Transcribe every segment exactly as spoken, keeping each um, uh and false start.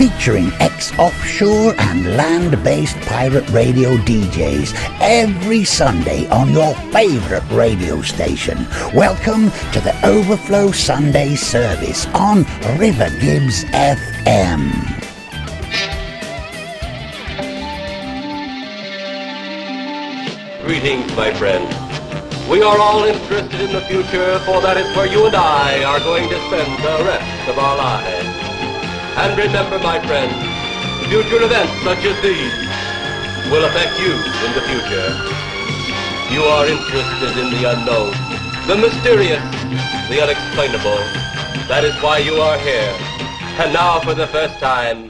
featuring ex-offshore and land-based pirate radio D Js every Sunday on your favourite radio station. Welcome to the Overflow Sunday service on River Gibbs F M. Greetings, my friend. We are all interested in the future, for that is where you and I are going to spend the rest of our lives. And remember, my friend, future events such as these will affect you in the future. You are interested in the unknown, the mysterious, the unexplainable. That is why you are here. And now, for the first time,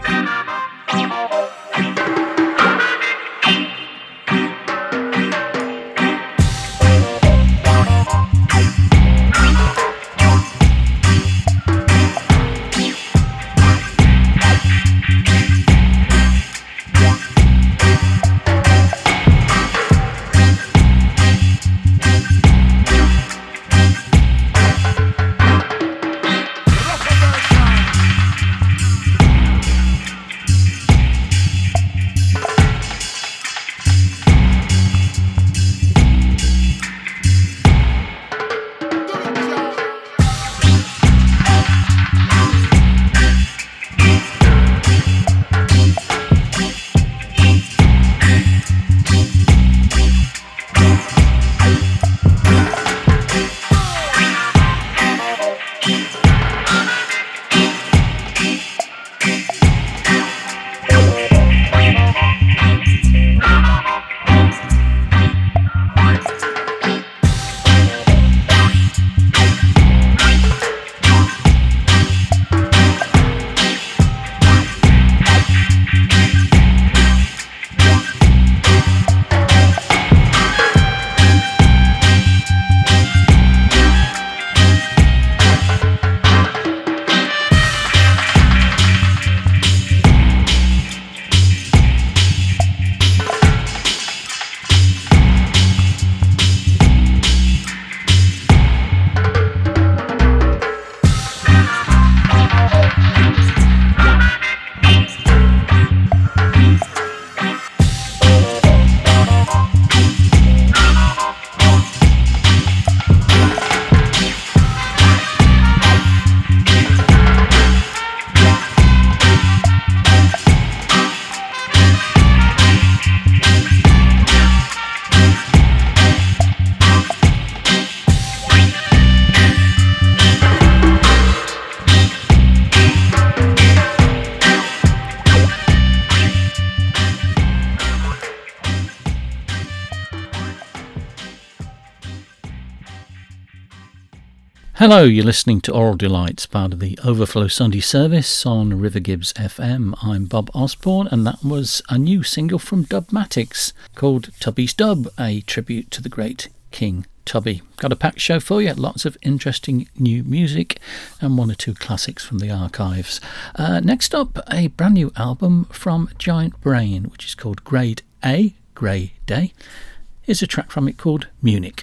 Hello, you're listening to Aural Delights, part of the Overflow Sunday service on River Gibbs F M. I'm Bob Osborne, and that was a new single from Dubmatix called Tubby's Dub, a tribute to the great King Tubby. Got a packed show for you, lots of interesting new music and one or two classics from the archives. Uh, next up, a brand new album from Giant Brain, which is called Grade A, Grey Day. Here's a track from it called Munich.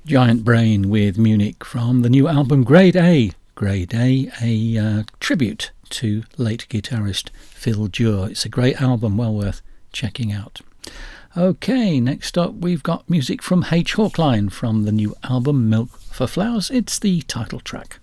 Giant Brain with Munich from the new album Grade A. Grade A, a uh, tribute to late guitarist Phil Dewar. It's a great album, well worth checking out. Okay, next up we've got music from H. Hawkline from the new album Milk for Flowers. It's the title track.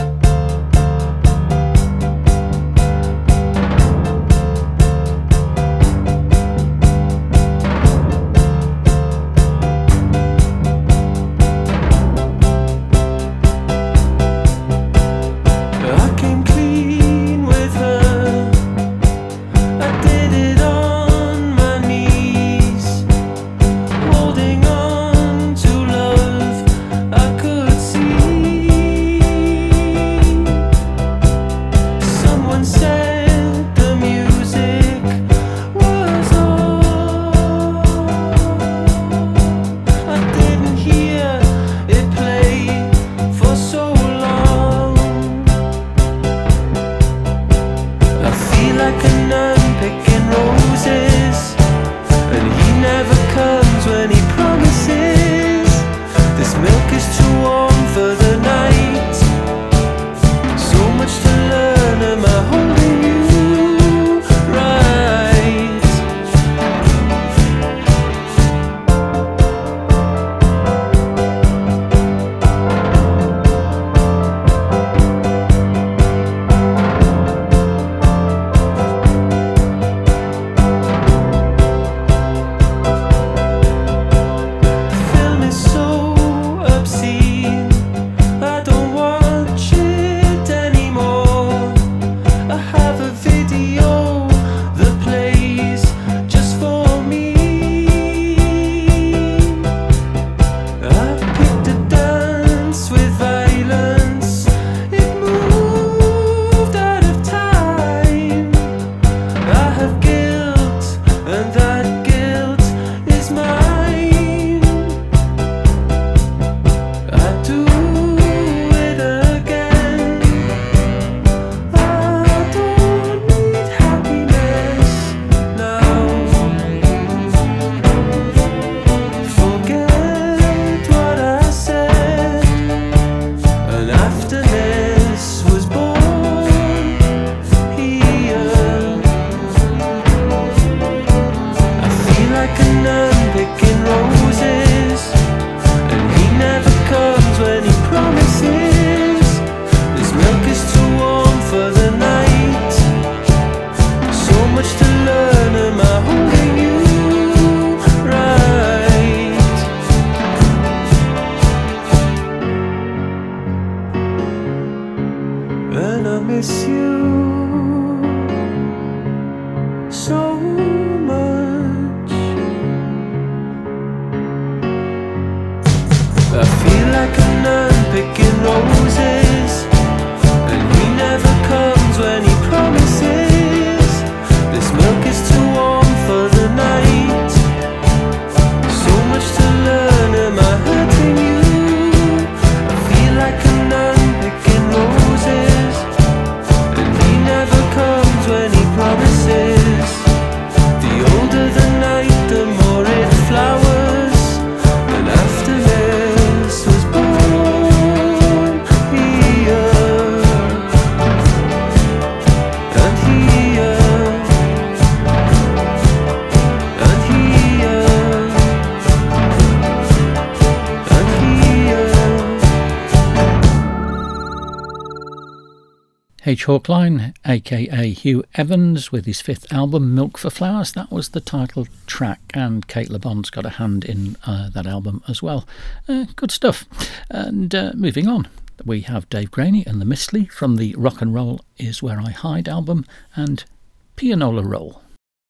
H. Hawkline, aka Hugh Evans, with his fifth album, Milk for Flowers. That was the title track, and Kate LeBon's got a hand in uh, that album as well. Uh, good stuff. And uh, moving on, we have Dave Graney and the Mistley from the Rock and Roll Is Where I Hide album, and Pianola Roll.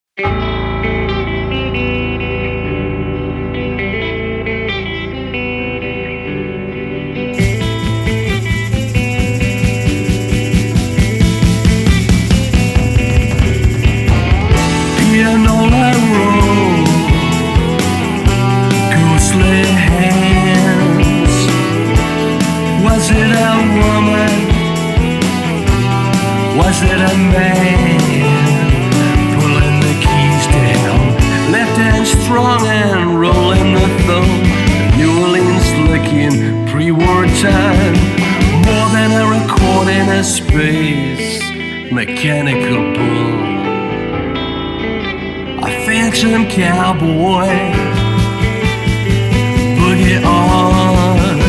Pianola roll, ghostly hands. Was it a woman? Was it a man? Pulling the keys down, left hand strong and rolling the thumb. New Orleans looking pre-war time, more than a record in a space mechanical bull. A phantom cowboy, boogie on.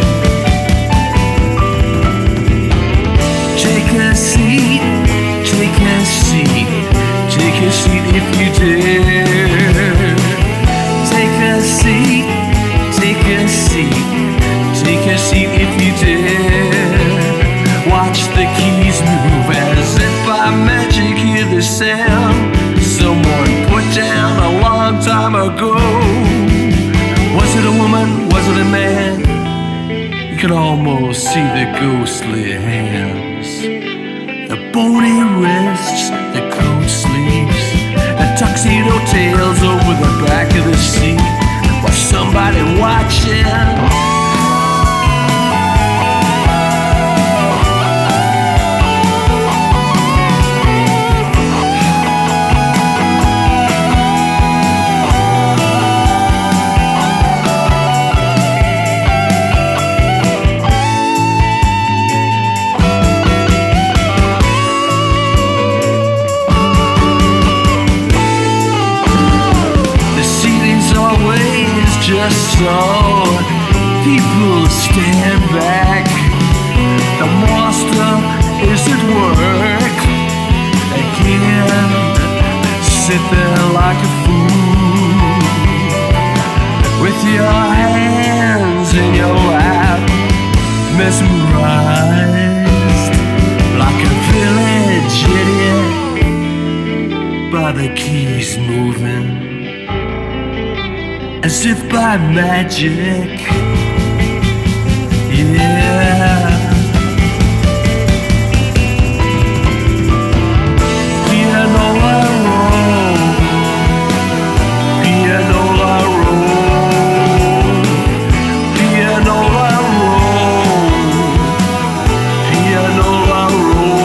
Take a seat, take a seat, take a seat if you dare. Take a seat, take a seat, take a seat if you dare. Watch the keys move as if by magic. Hear the sound someone put down a long time ago. Was it a woman? Was it a man? You could almost see the ghostly hands, the bony wrists, the coat sleeves, the tuxedo tails over the back of the seat. Was somebody watching? Just so people stand back, the monster is at work again. Sit there like a fool with your hands in your lap, mesmerized like a village idiot by the keys moving, as if by magic, yeah. Pianola roll, pianola roll, pianola roll, pianola roll.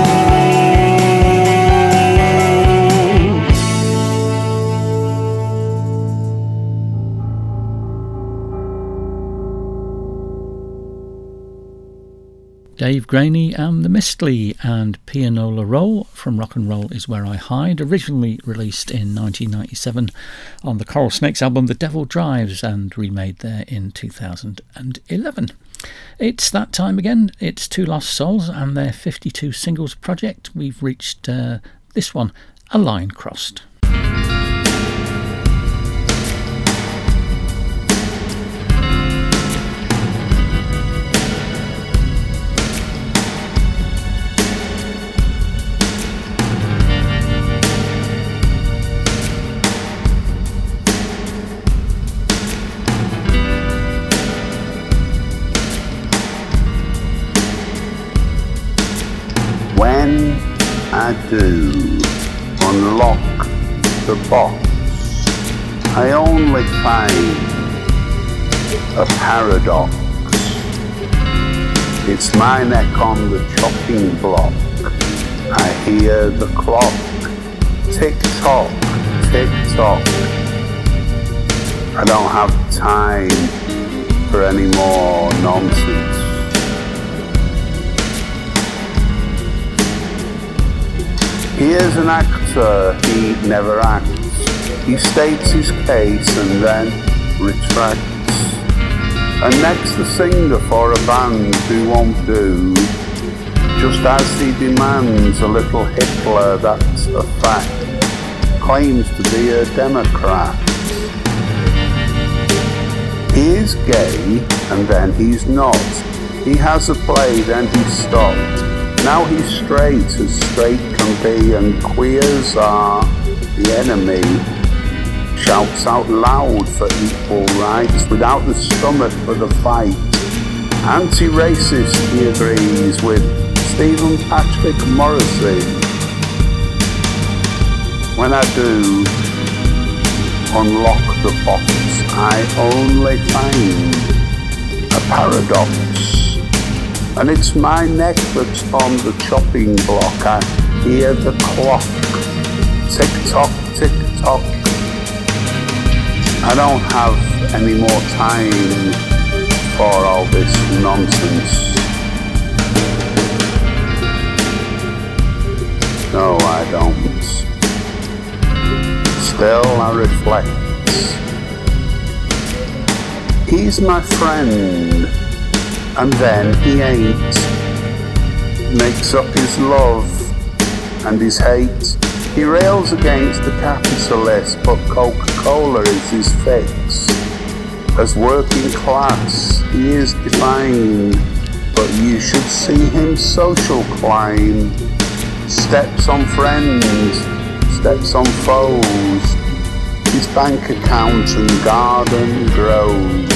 Dave Graney and the Mistly and Pianola Roll from Rock and Roll Is Where I Hide, originally released in nineteen ninety-seven on the Coral Snakes album The Devil Drives and remade there in two thousand eleven. It's that time again. It's Two Lost Souls and their fifty-two singles project. We've reached uh, this one, A Line Crossed. When I do unlock the box, I only find a paradox. It's my neck on the chopping block. I hear the clock tick-tock, tick-tock. I don't have time for any more nonsense. Here's an actor, he never acts. He states his case and then retracts. And next the singer for a band who won't do, just as he demands a little Hitler, that's a fact, claims to be a Democrat. He is gay and then he's not. He has a play, then he's stopped. Now he's straight as straight can be, and queers are the enemy. Shouts out loud for equal rights without the stomach for the fight. Anti-racist, he agrees with Stephen Patrick Morrissey. When I do unlock the box, I only find a paradox. And it's my neck that's on the chopping block. I hear the clock, tick-tock, tick-tock. I don't have any more time for all this nonsense. No, I don't. Still, I reflect. He's my friend, and then he ain't. Makes up his love and his hate. He rails against the capitalist, but Coca-Cola is his fix. As working class, he is defined, but you should see him social climb. Steps on friends, steps on foes, his bank account and garden grows.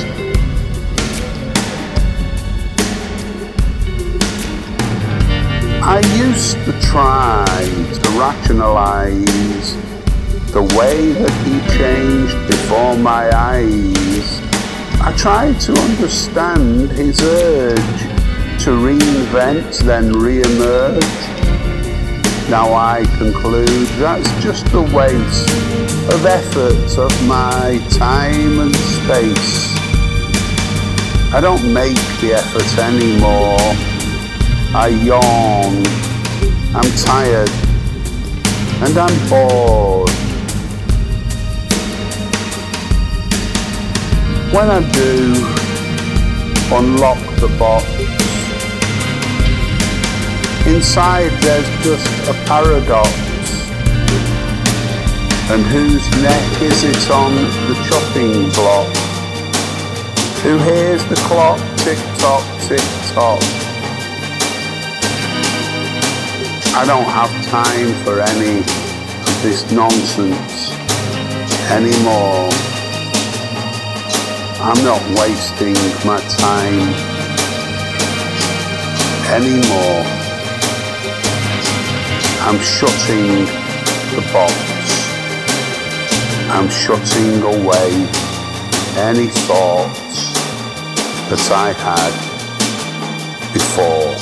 I used to try to rationalize the way that he changed before my eyes. I tried to understand his urge to reinvent, then re-emerge. Now I conclude that's just a waste of effort of my time and space. I don't make the effort anymore. I yawn, I'm tired, and I'm bored. When I do unlock the box, inside there's just a paradox. And whose neck is it on the chopping block? Who hears the clock tick-tock, tick-tock? I don't have time for any of this nonsense anymore. I'm not wasting my time anymore. I'm shutting the box. I'm shutting away any thoughts that I had before.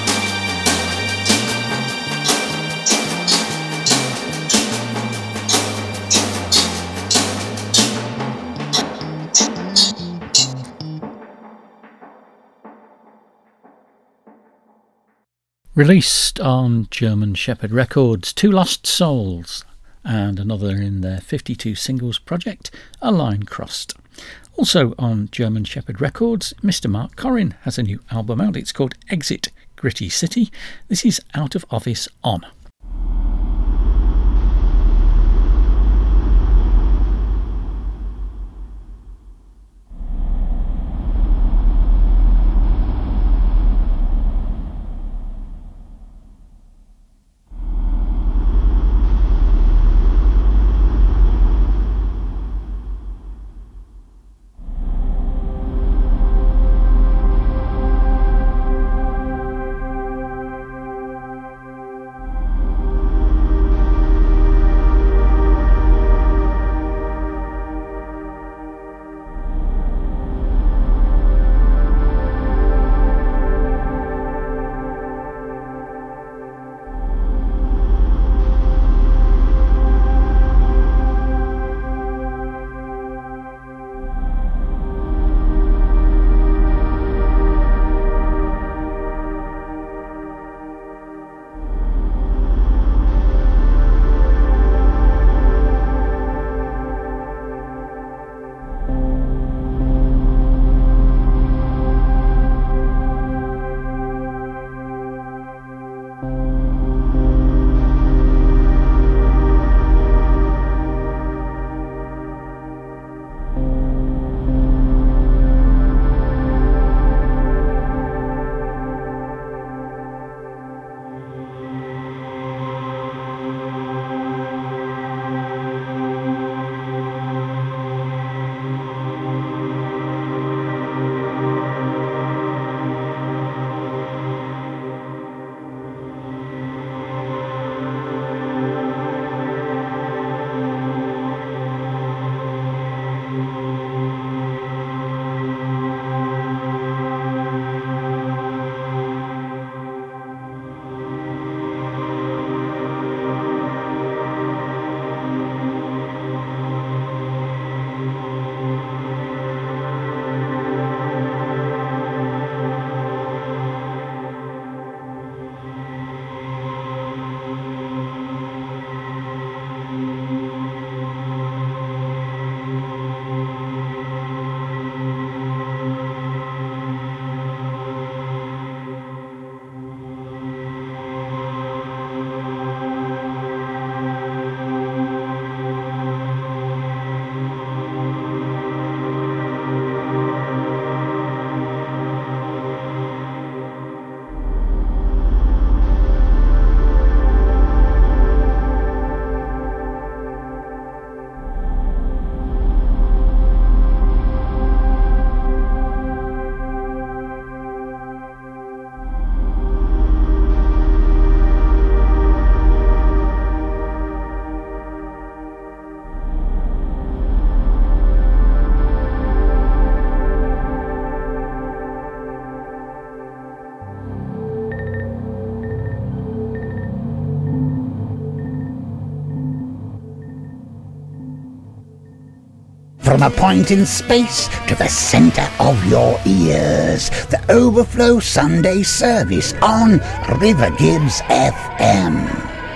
Released on German Shepherd Records, Two Lost Souls, and another in their fifty-two singles project, A Line Crossed. Also on German Shepherd Records, Mister Mark Corrin has a new album out. It's called Exit Gritty City. This is Out of Office On. From a point in space to the centre of your ears, the Overflow Sunday service on River Gibbs F M.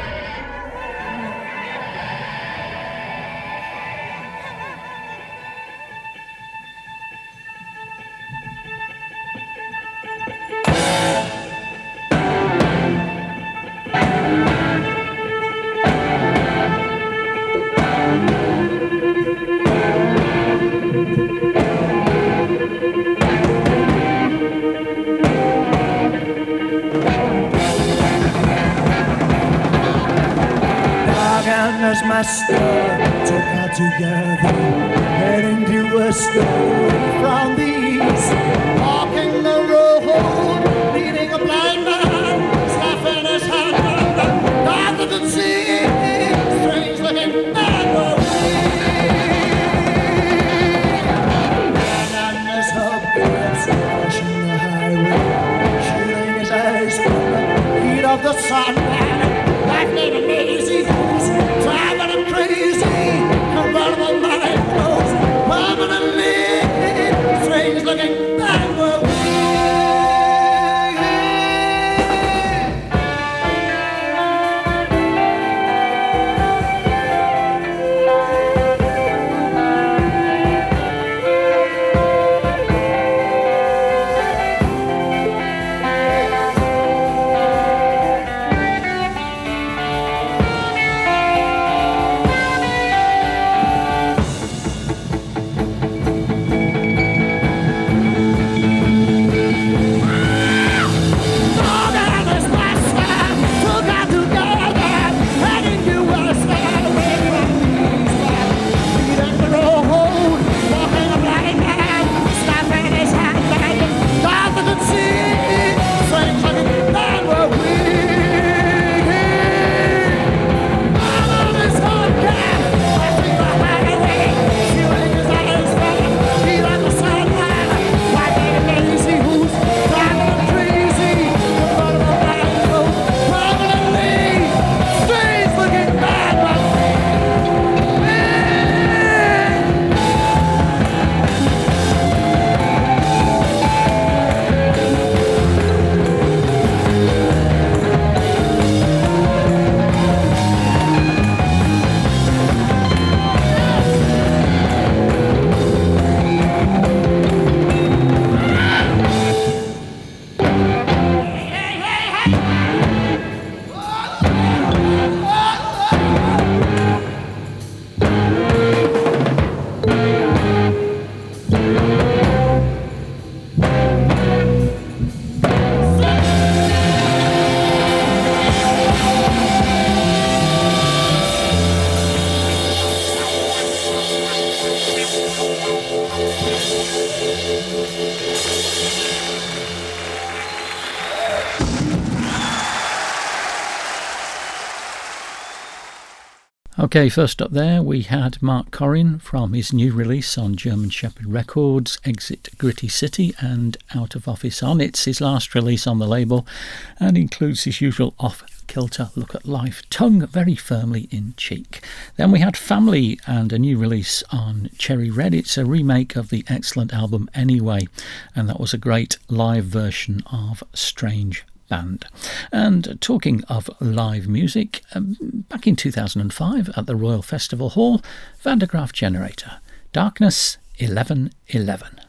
Okay, first up there we had Mark Corrin from his new release on German Shepherd Records, Exit Gritty City and Out of Office On. It's his last release on the label and includes his usual off-kilter look at life, tongue very firmly in cheek. Then we had Family and a new release on Cherry Red. It's a remake of the excellent album Anyway, and that was a great live version of Strange Band. And talking of live music, um, back in two thousand five at the Royal Festival Hall, Van der Graaf Generator, Darkness eleven eleven.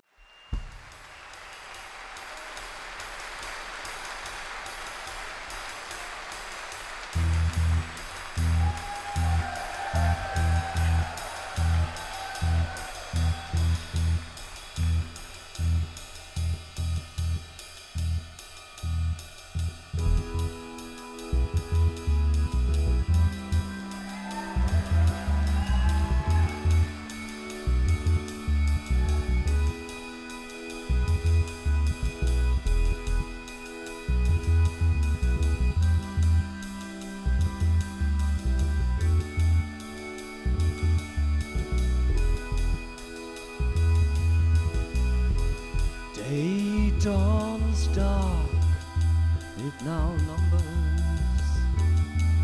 Day dawns dark, it now numbers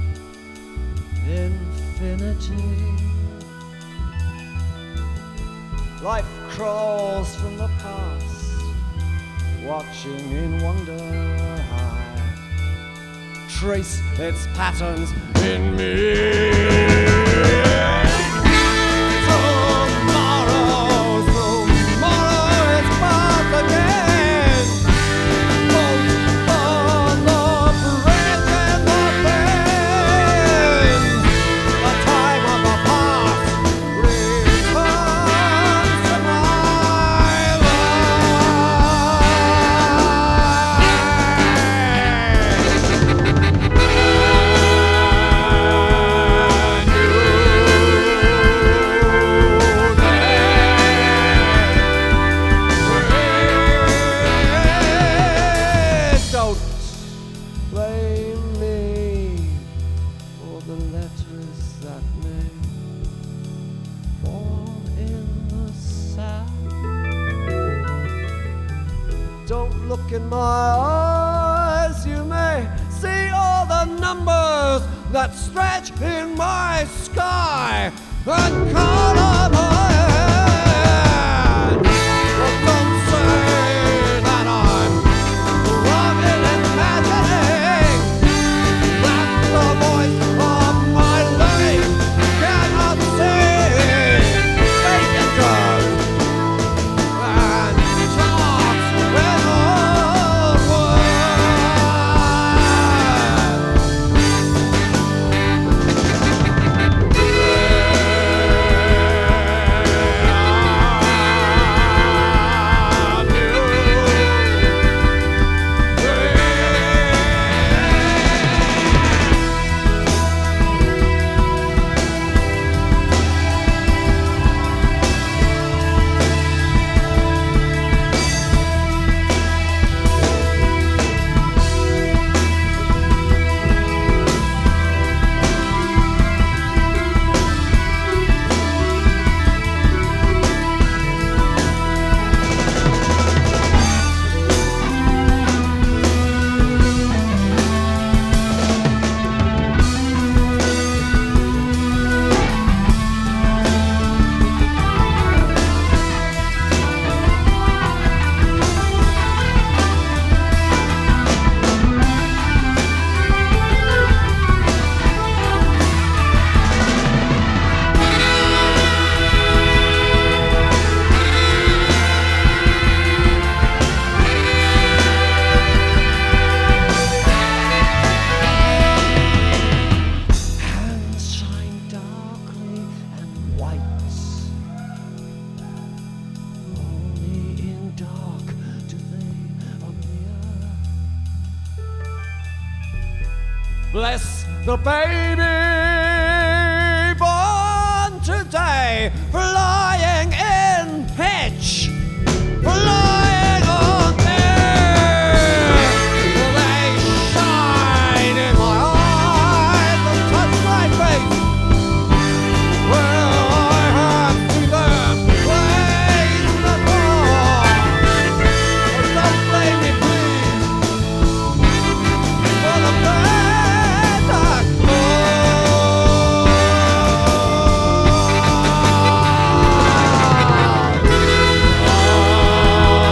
infinity. Life crawls from the past, watching in wonder. I trace its patterns in me. In my eyes you may see all the numbers that stretch in my sky and color my hand. But don't say that I'm wrong in imagining that the voice of my lady cannot sing. Make it good and talks with bless the baby born today, flying in pitch, flying on air. They shine in my eyes and touch my face, where I have seen them praise before. Don't blame me, please, for the pain. Oh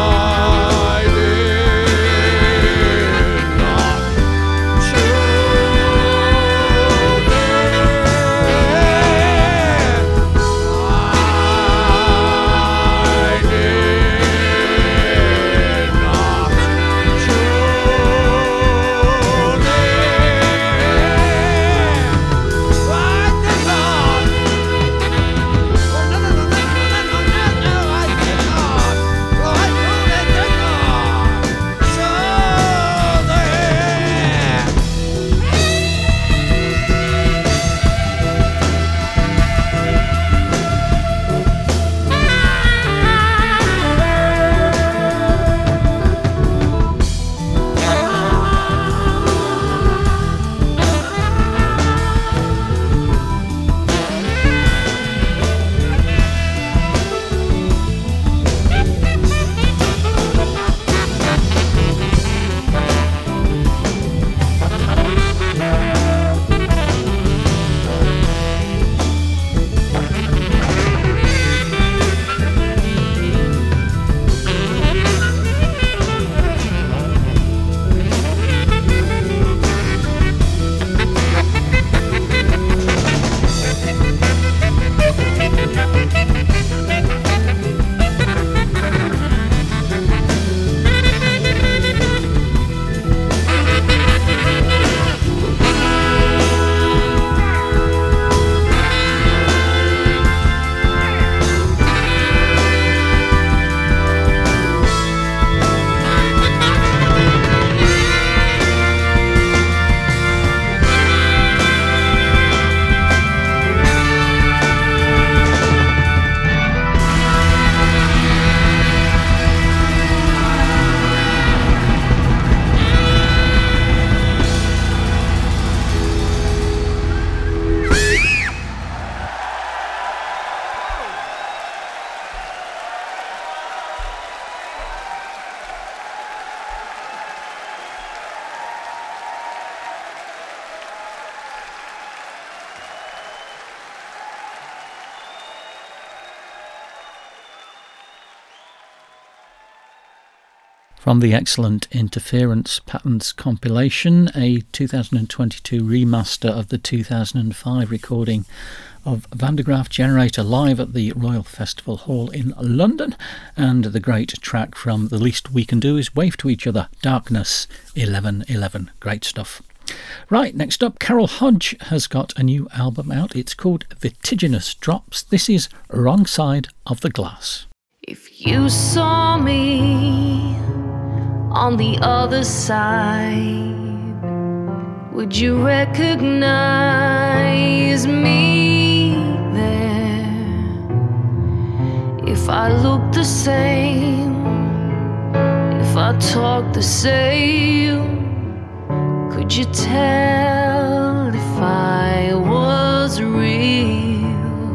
From the excellent Interference Patterns compilation, a two thousand twenty-two remaster of the two thousand five recording of Van de Graaff Generator live at the Royal Festival Hall in London, and the great track from The Least We Can Do Is Wave to Each Other, Darkness eleven eleven. Great stuff. Right, next up, Carol Hodge has got a new album out. It's called Vertiginous Drops. This is Wrong Side of the Glass. If you saw me on the other side, would you recognize me there? If I look the same, if I talk the same, could you tell if I was real?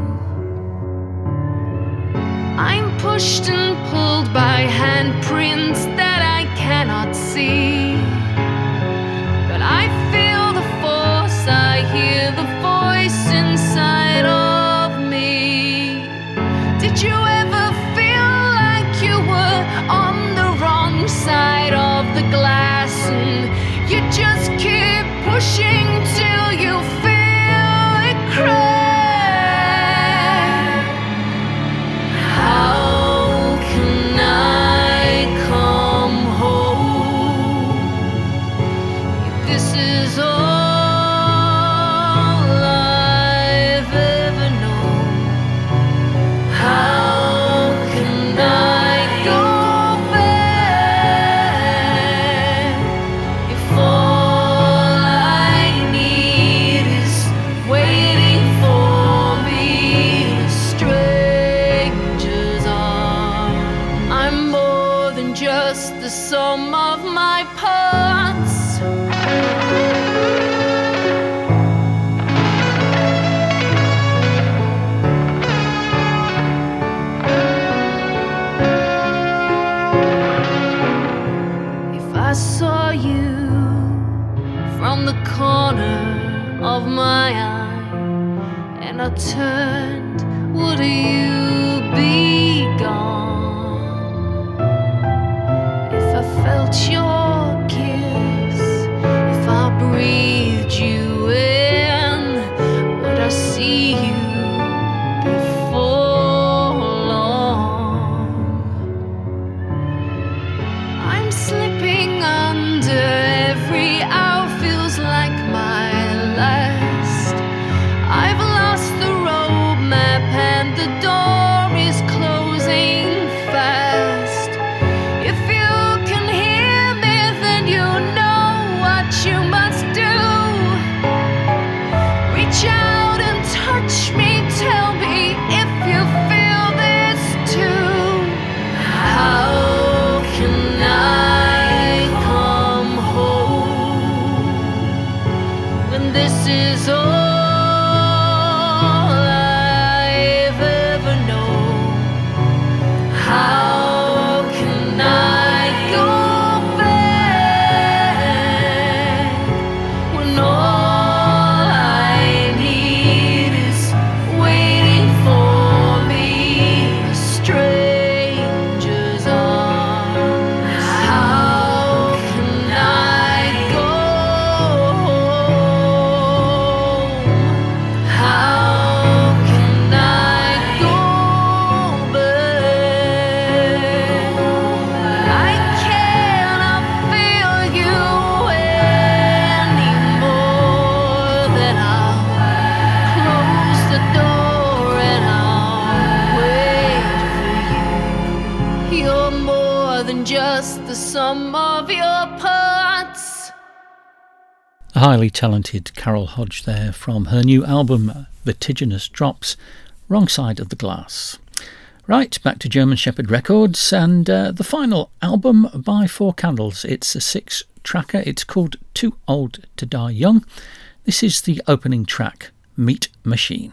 I'm pushed and pulled by handprints that I cannot see, but I feel the force, I hear the voice inside of me. Did you ever feel like you were on the wrong side of the glass, and you just keep pushing till you feel it crack? How can I come home if this is all I've ever known? How can I go back if all I need is waiting for me? Strangers are. I'm more than just the sum of my parts. If I saw you from the corner of my eye and I turned, would you be gone? If I felt your kiss, if I breathed you in, would I see you before long? I'm slipping under, every hour feels like my last. I've lost the road map and the door is closing fast. If you can hear me, then you know what you must do. Reach out and touch me, tell me if you feel this too. How can I come home when this is all I've ever known? How can I go back when all I need is waiting for me? Strangers are. How can I go home? How can I go back? I cannot feel you anymore. Then I'll close the door and I'll wait for you. You're more than just the sum of your parts. A highly talented Carol Hodge there from her new album Vertiginous Drops, Wrong Side of the Glass. Right, back to German Shepherd Records and uh, the final album by Four Candles. It's a six-tracker. It's called Too Old to Die Young. This is the opening track, Meat Machine.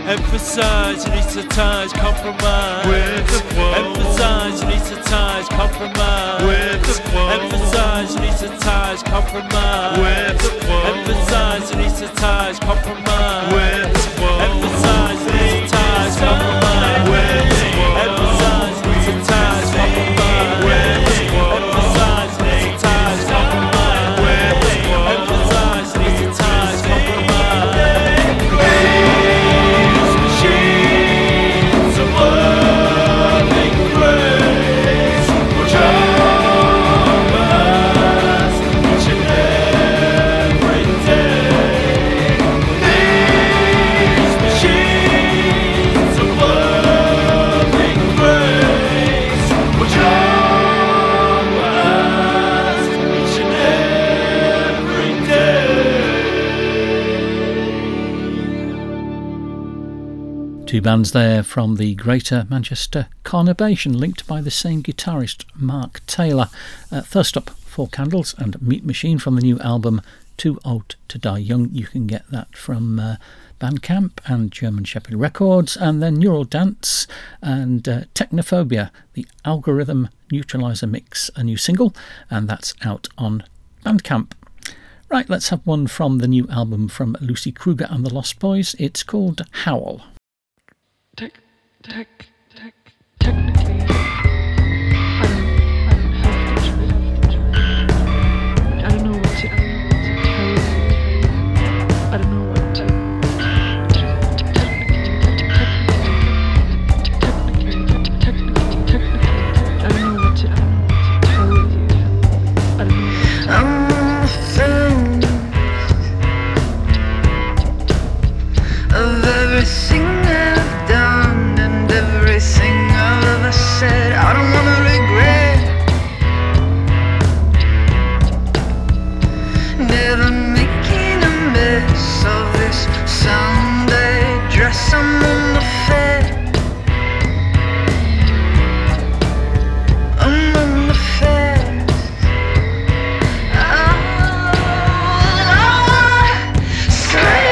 Emphasize, anesthetize, compromise. With the flow. Emphasize, anesthetize, compromise. With the flow. Emphasize, anesthetize, compromise. With the flow. Emphasize, anesthetize, compromise. With the flow. Emphasize, anesthetize, compromise. With the flow. Emphasize, anesthetize, compromise. With the flow. Emphasize, anesthetize, compromise. With the flow. Emphasize, anesthetize, compromise. Two bands there from the Greater Manchester Conurbation, linked by the same guitarist, Mark Taylor. Uh, first up, Four Candles and Meat Machine from the new album Too Old to Die Young. You can get that from uh, Bandcamp and German Shepherd Records. And then Neural Dance and uh, Technophobia, the Algorithm Neutralizer Mix, a new single, and that's out on Bandcamp. Right, let's have one from the new album from Lucy Kruger and the Lost Boys. It's called Howl. Tech, tech, tech, technically, I don't, I don't have to try. I don't know what to, I don't know what to tell you. I don't know what to. Technically, technically, technically, I don't know what to, I don't know what to tell you. I don't know what to. I'm on the fence of everything I've done and everything I've ever said. I don't wanna regret never making a mess of this Sunday dress I'm on the fed. I'm on the fed. Oh, sleep.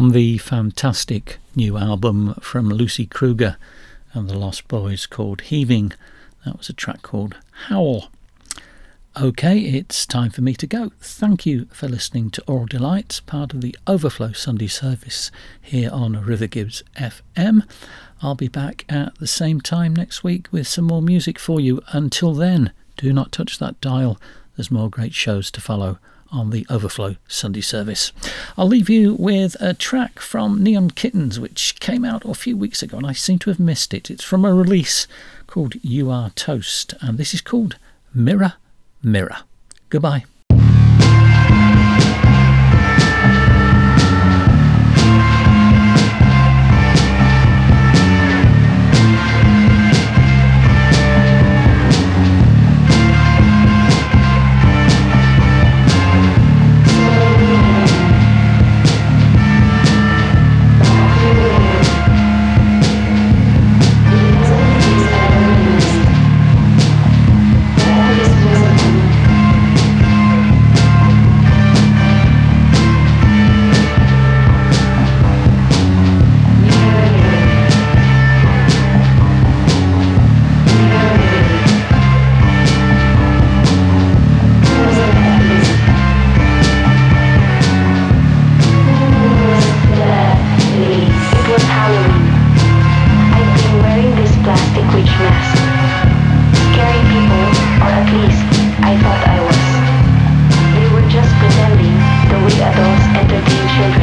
from the fantastic new album from Lucy Kruger and the Lost Boys called Heaving. That was a track called Howl. Okay, it's time for me to go. Thank you for listening to Aural Delights, part of the Overflow Sunday service here on River Gibbs F M. I'll be back at the same time next week with some more music for you. Until then, do not touch that dial. There's more great shows to follow on the Overflow Sunday service. I'll leave you with a track from Neon Kittens, which came out a few weeks ago and I seem to have missed it. It's from a release called You Are Toast, and this is called Mirror, Mirror. Goodbye.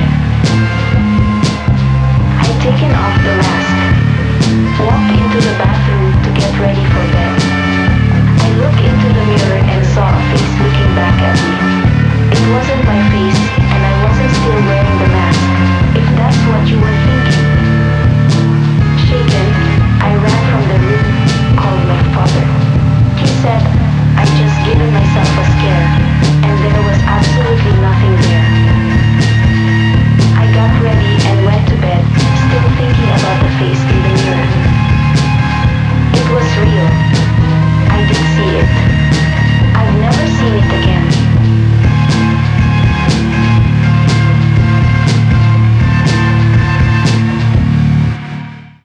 Taken off the mask, walked into the bathroom.